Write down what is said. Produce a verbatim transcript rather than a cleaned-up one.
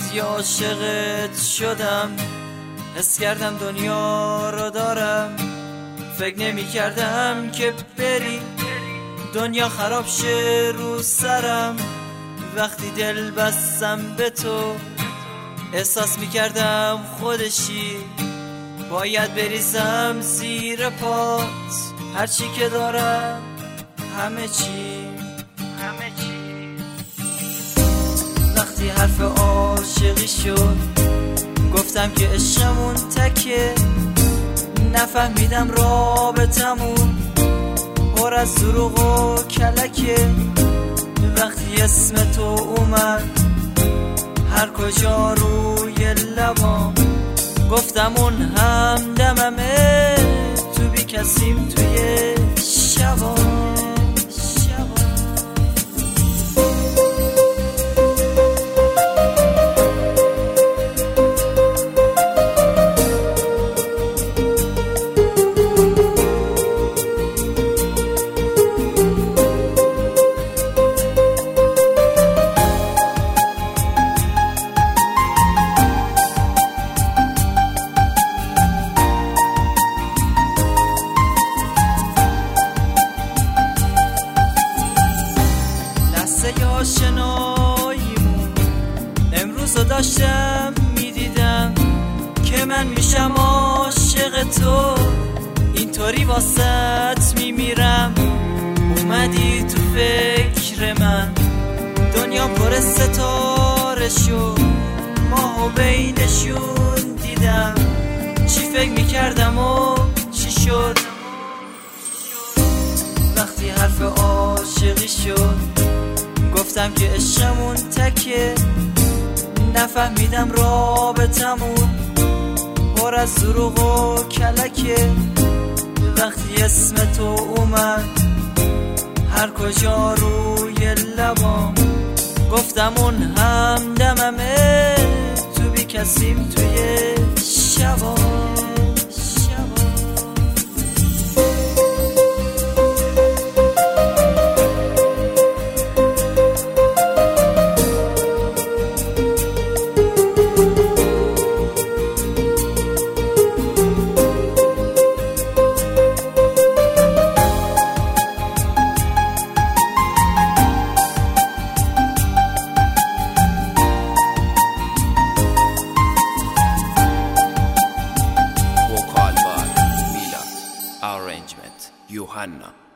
وقتی عاشقت شدم حس کردم دنیا رو دارم، فکر نمی کردم که بری دنیا خراب شه رو سرم. وقتی دل بستم به تو احساس می کردم خودشی، باید بریزم زیر پات هرچی که دارم، همه چی همه چی. وقتی حرف عاشقی شد گفتم که عشقمون تکه، نفهمیدم رابطمون پر از دروغ و کلکه. وقتی اسم تو اومد هر کجا روی لبام گفتم اون همدممه، تو بی کسیم توی شبا. آشناییمون امروز رو داشتم میدیدم که من میشم عاشق تو، اینطوری واسط میمیرم. اومدی تو فکر من دنیا پر ستاره شد، ماهو بینشون دیدم، چی فکر میکردم و چی شد. وقتی حرف عاشقی شد گفتم که عشقمون تکه، نفهمیدم رابطمون پر از دروغ و کلکه. وقتی اسم تو اومد هر کجا روی لبام گفتم اون همدممه، تو بی کسیم توی شبا. Arrangement Johanna.